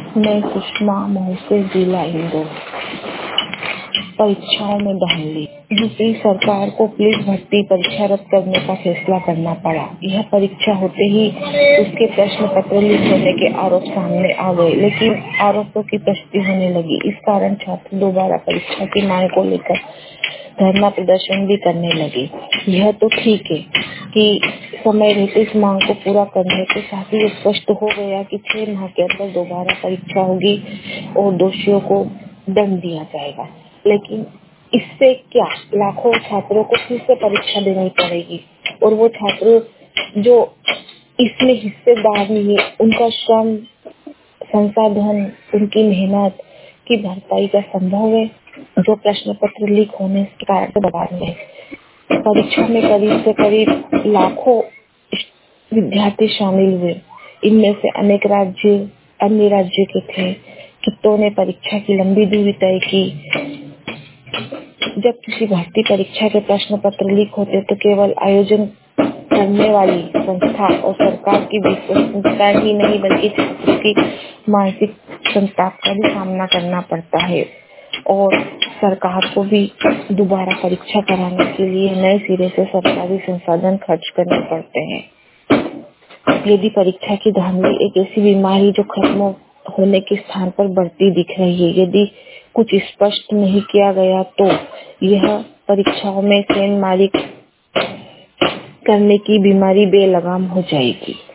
मैं सुषमा मोहसे जिला इंदौर। परीक्षाओं में धांधली। यूपी सरकार को पुलिस भर्ती परीक्षा रद्द करने का फैसला करना पड़ा। यह परीक्षा होते ही उसके प्रश्न पत्र लीक होने के आरोप सामने आ गए, लेकिन आरोपों की पुष्टि होने लगी। इस कारण छात्र दोबारा परीक्षा की मांग को लेकर धरना प्रदर्शन भी करने लगे। यह तो ठीक है कि समय रहते इस मांग को पूरा करने के साथ ही स्पष्ट हो गया कि 6 माह के अंदर दोबारा परीक्षा होगी और दोषियों को दंड दिया जाएगा। लेकिन इससे क्या, लाखों छात्रों को फिर से परीक्षा देनी पड़ेगी और वो छात्र जो इसमें हिस्सेदार नहीं है, उनका श्रम, संसाधन, उनकी मेहनत की भरपाई का संभव है? जो प्रश्न पत्र लीक होने के कारण बर्बाद है। परीक्षा में करीब से करीब लाखों विद्यार्थी शामिल हुए। इनमें से अनेक राज्य अन्य राज्य के थे। कितनों ने परीक्षा की लंबी दूरी तय की। जब किसी भर्ती परीक्षा के प्रश्न पत्र लीक होते तो केवल आयोजन करने वाली संस्था और सरकार की विश्वसनीयता ही नहीं बल्कि छात्रों की मानसिक संताप का भी सामना करना पड़ता है और सरकार को भी दोबारा परीक्षा कराने के लिए नए सिरे से सरकारी संसाधन खर्च करने पड़ते हैं। यदि परीक्षा की धांधली एक ऐसी बीमारी जो खत्म होने के स्थान पर बढ़ती दिख रही है, यदि कुछ स्पष्ट नहीं किया गया तो यह परीक्षाओं में सेंध मारी करने की बीमारी बेलगाम हो जाएगी।